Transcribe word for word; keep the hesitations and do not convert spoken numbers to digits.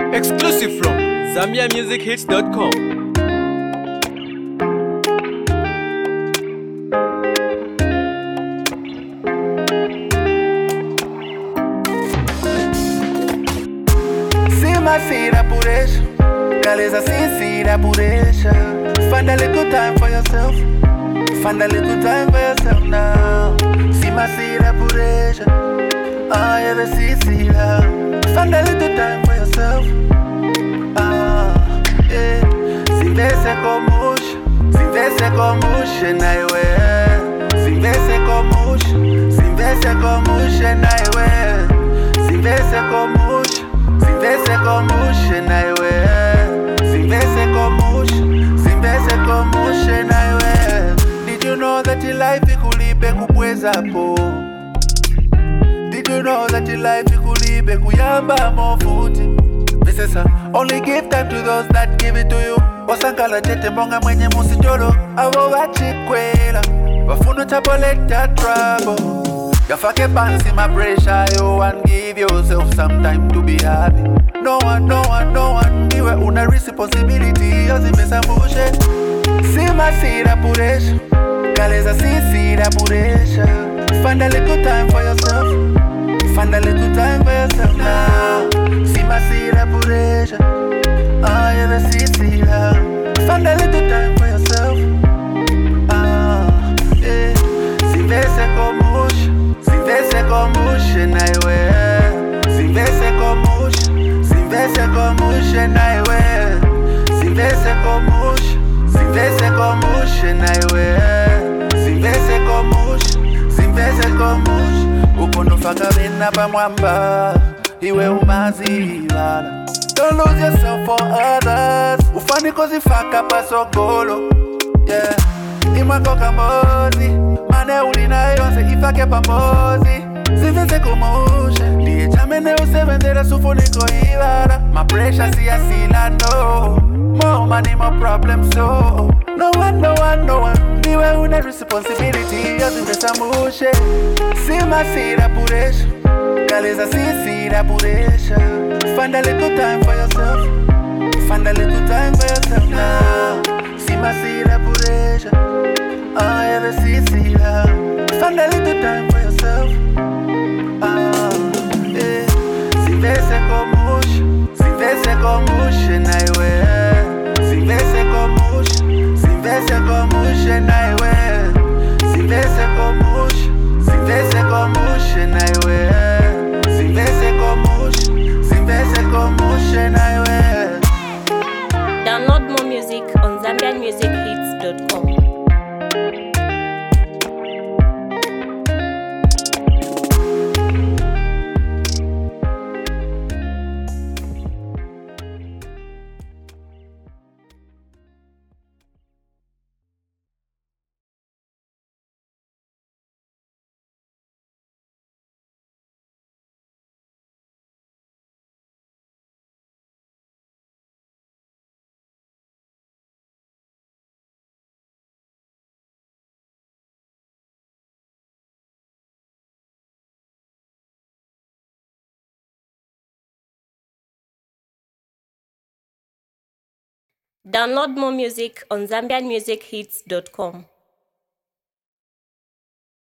Exclusive from Zambia Music Hits dot com. Sira pureza, galeza sincera pureza. Find a little time for yourself. Find a little time for yourself now. Sima sira pureza, ah yeah, the sincera. Find a little time for yourself. Ah yeah. Sinvese komush, sinvese komush na iwe. Sinvese komush, sinvese komush na iwe. Sinvese komush. Sinvese komushe na iwe. Sinvese komush, sinvese komushe na iwe. Did you know that your life ikulibe kubweza po? Did you know that your life ikulibe kuyamba mofuti? Visesa, only give time to those that give it to you. Wasankala tete mbonga mwenye musijolo. Awo wachikwela, wafuno tapoleta trouble. Yafake fancy my pressure, you and give yourself some time to be happy. No one, no one, no one, niwe una responsibility, yazimesa mushe. Sima sira puresha, galeza sincera puresha. Find a little time for yourself. Find a little time for yourself now. Sima sira puresha, ah yeah, the sincera. Find a little time for yourself. Ah yeah, sinvese komush. Sinvese komush na iwe. Sinvese komush, sinvese komush na iwe. Sinvese komush, sinvese komush na iwe. Sinvese komush, sinvese komush. Upondo faka bena pa mwamba, iwe umazilala. Don't lose yourself for others. Ufani kozi faka pa sokolo. Yeah, imako kambozi. Mane ulina yonse ifake pamozi. Sinvese komushe, liye chamene usebenzela sufuniko ibara. My pressure siya sila no. More money, more problems so. No one, no one, no one. Niwe una responsibility, yasinvesa mushe. Sima sira puresha, galeza sincera puresha. Find a little time for yourself. Find a little time for yourself now. Sima sira puresha, ah yeah, the sincera. Find a little time for yourself. Ah yeah. Sinvese komush, sinvese komush na iwe. Sinvese komush, sinvese komush na iwe. Sinvese komush, sinvese komush na iwe. Sinvese komush, sinvese komush na iwe. Download more music on Zambian Music Hits dot com. Download more music on Zambian Music Hits dot com.